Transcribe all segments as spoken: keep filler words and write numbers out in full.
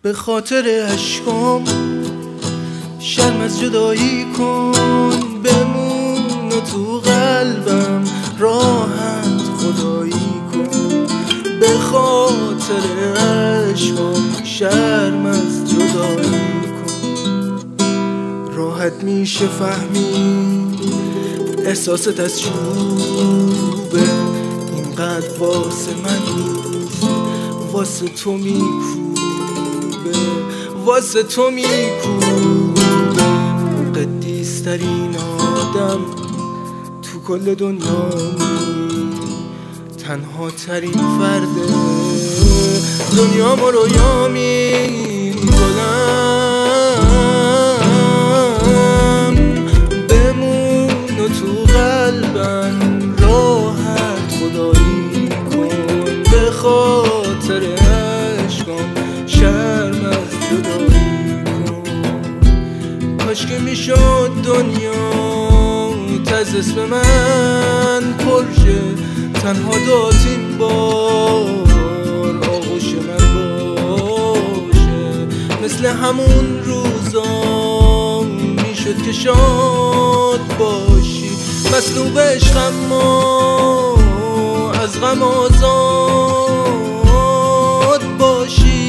به خاطر عشقام شرم از جدایی کن، بمون تو قلبم راحت خدایی کن. به خاطر عشقام شرم از جدایی کن. راحت میشه فهمید احساست از چوبه، اینقدر واسه من نیست، واسه تو میکوبه، واسه تو میکوبه. قدیسترین آدم تو کل دنیامی، تنها ترین فرد دنیا ما رویا میکنم. بمون تو قلبم راحت خدایی کن. به خاطر عشقم شرم از جدایی کن. کاش که میشد دنیا تز اسم من پرشه، تنها داتین بار آغوش من باشه. مثل همون روزا میشد که شاد باشی، مصلوب عشقم ما از غم آزاد باشی.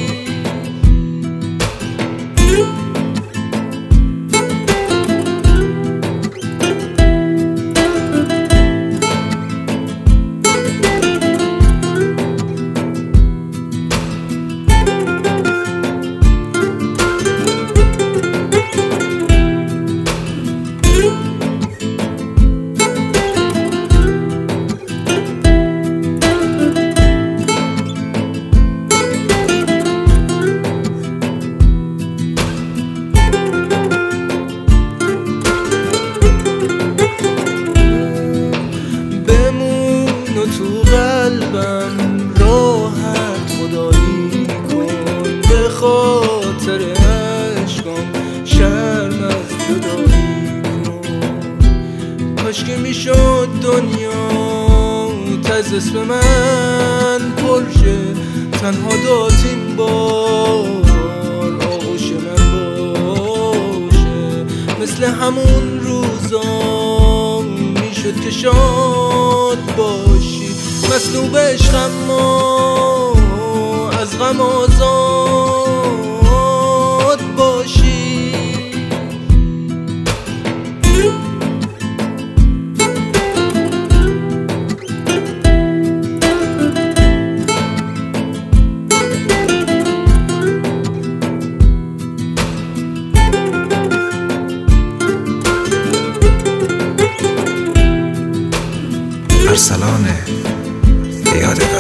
تو قلبم راحت خدایی کن. به خاطر عشقم شرم از جدایی کن. کاش که میشد دنیا تز اسم من پرشه، تنها داتین بار آغوش من باشه. مثل همون روزا میشد که شاد باشی، مصلوب عشقم ما از غم آزاد باشی. ارسلان به یاد